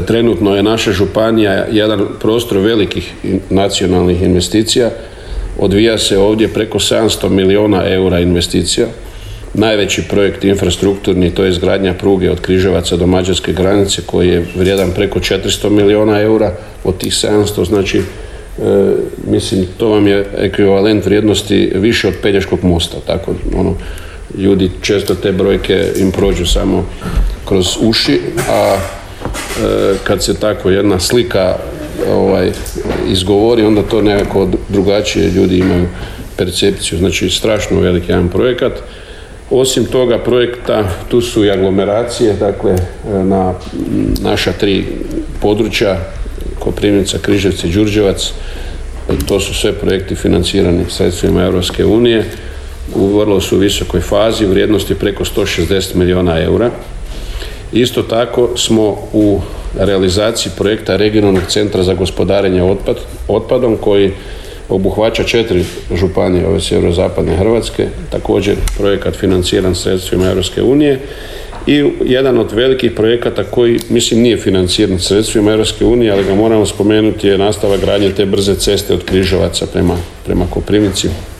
Trenutno je naša županija jedan prostor velikih nacionalnih investicija. Odvija se ovdje preko 700 milijuna eura investicija. Najveći projekt infrastrukturni, to je izgradnja pruge od Križevaca do mađarske granice, koji je vrijedan preko 400 milijuna eura od tih 700, znači mislim to vam je ekvivalent vrijednosti više od Pelješkog mosta, tako ljudi često te brojke im prođu samo kroz uši, a kad se tako jedna slika izgovori, onda to nekako drugačije ljudi imaju percepciju, znači strašno veliki jedan projekat. Osim toga projekta, tu su i aglomeracije, dakle na naša 3 područja, Koprivnica, Križevci, Đurđevac, to su sve projekti financirani sredstvima Europske unije, u vrlo su visokoj fazi, vrijednosti preko 160 milijuna eura. Isto tako smo u realizaciji projekta Regionalnog centra za gospodarenje otpadom koji obuhvaća 4 županije ove sjeverozapadne Hrvatske, također projekat financiran sredstvima Europske unije i jedan od velikih projekata koji mislim nije financiran sredstvima Europske unije, ali ga moramo spomenuti, je nastavak gradnje te brze ceste od Križevaca prema Koprivnici.